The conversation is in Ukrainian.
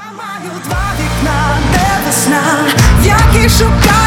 Маю два вікна, де весна, в якій шукаю.